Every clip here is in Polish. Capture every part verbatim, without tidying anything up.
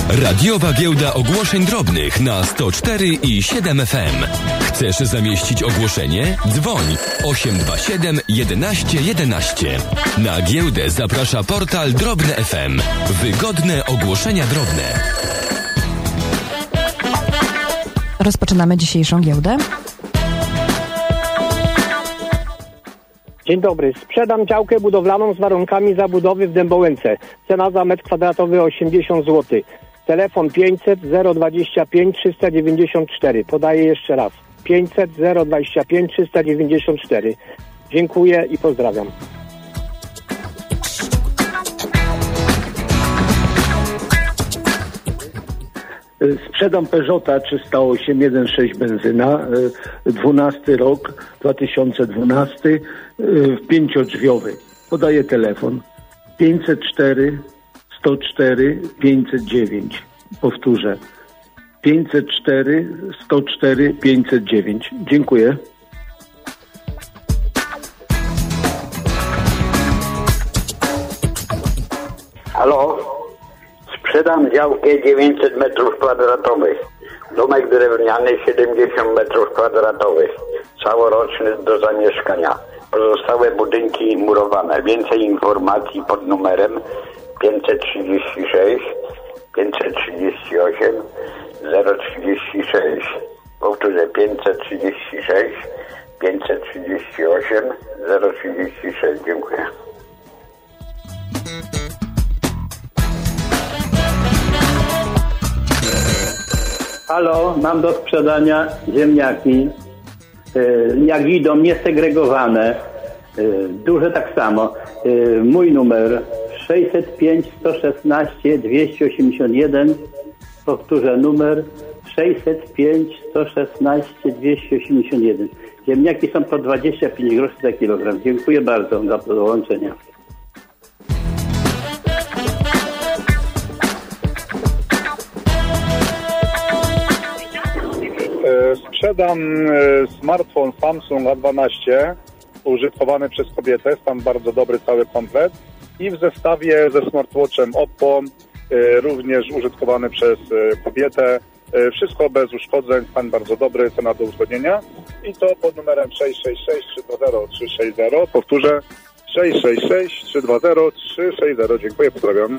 Radiowa Giełda Ogłoszeń Drobnych na sto cztery i siedem F M. Chcesz zamieścić ogłoszenie? Dzwoń osiem dwa siedem jedenaście jedenaście. Na giełdę zaprasza portal Drobne F M. Wygodne ogłoszenia drobne. Rozpoczynamy dzisiejszą giełdę. Dzień dobry. Sprzedam działkę budowlaną z warunkami zabudowy w Dębołęce. Cena za metr kwadratowy osiemdziesiąt złotych. Telefon pięćset zero dwadzieścia pięć trzysta dziewięćdziesiąt cztery. Podaję jeszcze raz. pięćset zero dwadzieścia pięć trzysta dziewięćdziesiąt cztery. Dziękuję i pozdrawiam. Sprzedam Peugeota trzysta osiem jeden sześć benzyna, dwunasty rok, dwa tysiące dwunasty, pięciodrzwiowy. Podaję telefon pięćset cztery sto cztery pięćset dziewięć. Powtórzę pięćset cztery sto cztery pięćset dziewięć. Dziękuję. Halo? Sprzedam działkę dziewięćset metrów kwadratowych. Domek drewniany siedemdziesiąt metrów kwadratowych. Całoroczny do zamieszkania. Pozostałe budynki murowane. Więcej informacji pod numerem pięćset trzydzieści sześć pięćset trzydzieści osiem zero trzydzieści sześć. Powtórzę pięćset trzydzieści sześć pięćset trzydzieści osiem zero trzydzieści sześć. Dziękuję. Halo, mam do sprzedania ziemniaki. Jak idą, niesegregowane. Duże tak samo. Mój numer sześćset pięć sto szesnaście dwieście osiemdziesiąt jeden. Powtórzę numer sześćset pięć sto szesnaście dwieście osiemdziesiąt jeden. Ziemniaki są po dwadzieścia pięć groszy za kilogram. Dziękuję bardzo za połączenie. Sprzedam smartfon Samsung A dwanaście użytkowany przez kobietę, stan bardzo dobry, cały komplet, i w zestawie ze smartwatchem Oppo, również użytkowany przez kobietę, wszystko bez uszkodzeń, stan bardzo dobry, cena do uzgodnienia, i to pod numerem sześć sześć sześć trzy dwa zero trzy sześć zero. Powtórzę sześć sześć sześć trzy dwa zero trzy sześć zero. Dziękuję, pozdrawiam.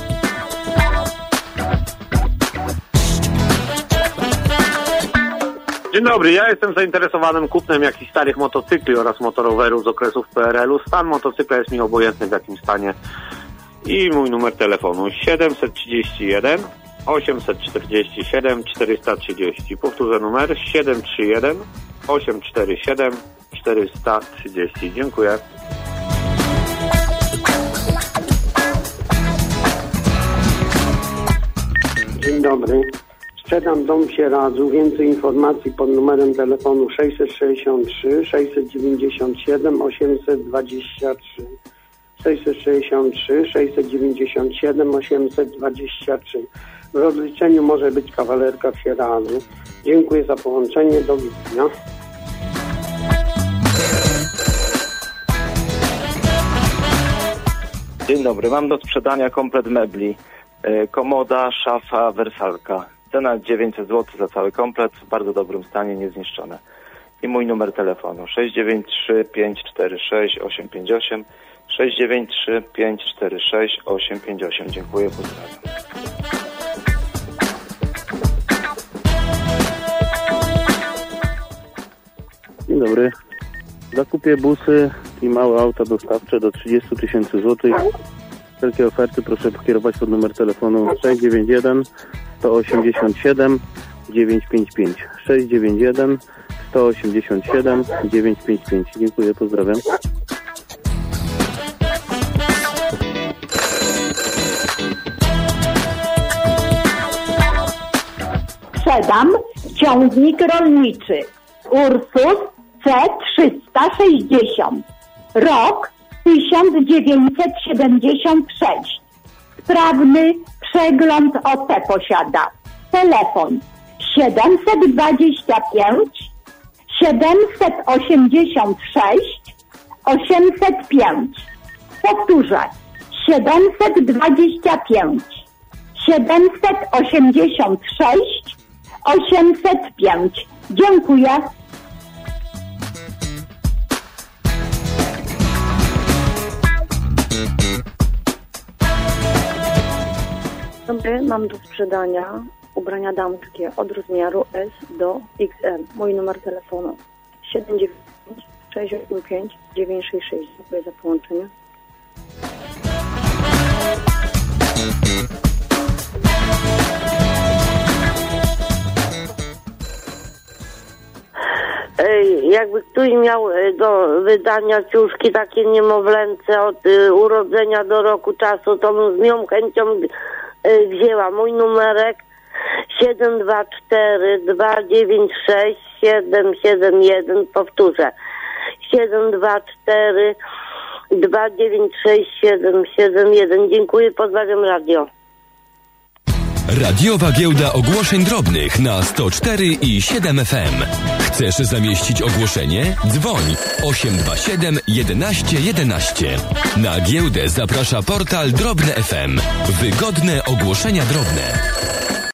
Dzień dobry, ja jestem zainteresowanym kupnem jakichś starych motocykli oraz motorowerów z okresów P R L u. Stan motocykla jest mi obojętny, w jakim stanie. I mój numer telefonu siedemset trzydzieści jeden osiemset czterdzieści siedem czterysta trzydzieści. Powtórzę numer siedem trzy jeden osiem cztery siedem czterysta trzydzieści. Dziękuję. Dzień dobry. Sprzedam dom w Sieradzu. Więcej informacji pod numerem telefonu sześćset sześćdziesiąt trzy sześćset dziewięćdziesiąt siedem osiemset dwadzieścia trzy. sześćset sześćdziesiąt trzy sześćset dziewięćdziesiąt siedem osiemset dwadzieścia trzy. W rozliczeniu może być kawalerka w Sieradzu. Dziękuję za połączenie. Do widzenia. Dzień dobry. Mam do sprzedania komplet mebli. Komoda, szafa, wersalka. Cena dziewięćset złotych za cały komplet, w bardzo dobrym stanie, niezniszczone. I mój numer telefonu sześć dziewięć trzy pięć cztery sześć osiem pięć osiem, sześć dziewięć trzy pięć cztery sześć osiem pięć osiem. Dziękuję, pozdrawiam. Dzień dobry. Zakupię busy i małe auta dostawcze do trzydzieści tysięcy złotych. Wszelkie oferty proszę kierować pod numer telefonu sześć dziewięć jeden sto osiemdziesiąt siedem dziewięćset pięćdziesiąt pięć. sześć dziewięć jeden sto osiemdziesiąt siedem dziewięćset pięćdziesiąt pięć. Dziękuję, pozdrawiam. Sprzedam ciągnik rolniczy Ursus C trzysta sześćdziesiąt. Rok tysiąc dziewięćset siedemdziesiąt sześć. Sprawny przegląd O T posiada. Telefon siedemset dwadzieścia pięć siedemset osiemdziesiąt sześć osiemset pięć. Powtórzę siedemset dwadzieścia pięć siedemset osiemdziesiąt sześć osiemset pięć. Dziękuję. Dobry, mam do sprzedania ubrania damskie od rozmiaru S do X L. Mój numer telefonu siedem dziewięć sześć osiem pięć dziewięć sześć sześć. Dziękuję za połączenie. Jakby ktoś miał do wydania ciuszki takie niemowlęce od y, urodzenia do roku czasu, to bym z nią chęcią y, wzięła. Mój numerek siedem dwa cztery dwa dziewięć sześć siedem siedem jeden. Powtórzę. siedem dwa cztery dwa dziewięć sześć siedem siedem jeden. Dziękuję, pozdrawiam radio. Radiowa Giełda Ogłoszeń Drobnych na sto cztery i siedem F M. Chcesz zamieścić ogłoszenie? Dzwoń osiem dwa siedem jedenaście jedenaście. Na giełdę zaprasza portal Drobne F M. Wygodne ogłoszenia drobne.